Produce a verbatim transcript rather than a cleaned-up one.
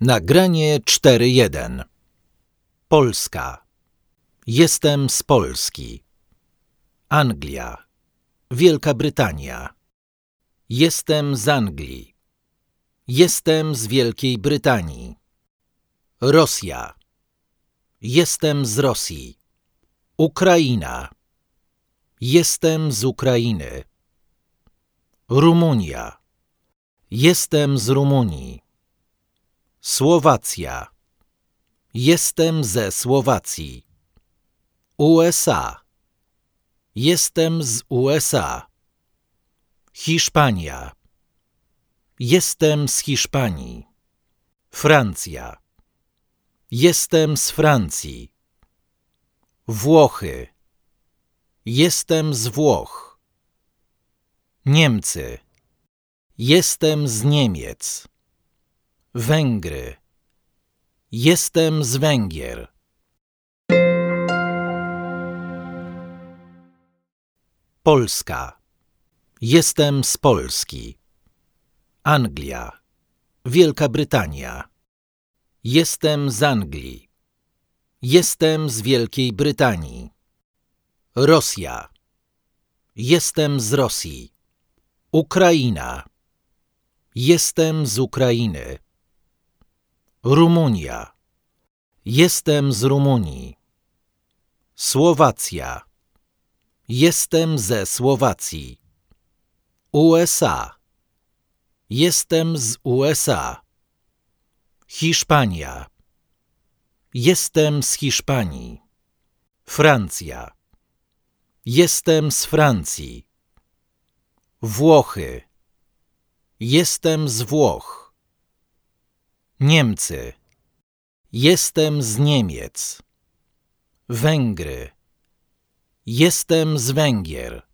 Nagranie cztery jeden. Polska. Jestem z Polski. Anglia. Wielka Brytania. Jestem z Anglii. Jestem z Wielkiej Brytanii. Rosja. Jestem z Rosji. Ukraina. Jestem z Ukrainy. Rumunia. Jestem z Rumunii. Słowacja. Jestem ze Słowacji. U S A. Jestem z U S A. Hiszpania. Jestem z Hiszpanii. Francja. Jestem z Francji. Włochy. Jestem z Włoch. Niemcy. Jestem z Niemiec. Węgry. Jestem z Węgier. Polska. Jestem z Polski. Anglia. Wielka Brytania. Jestem z Anglii. Jestem z Wielkiej Brytanii. Rosja. Jestem z Rosji. Ukraina. Jestem z Ukrainy. Rumunia. Jestem z Rumunii. Słowacja. Jestem ze Słowacji. U S A. Jestem z U S A. Hiszpania. Jestem z Hiszpanii. Francja. Jestem z Francji. Włochy. Jestem z Włoch. Niemcy. Jestem z Niemiec. Węgry. Jestem z Węgier.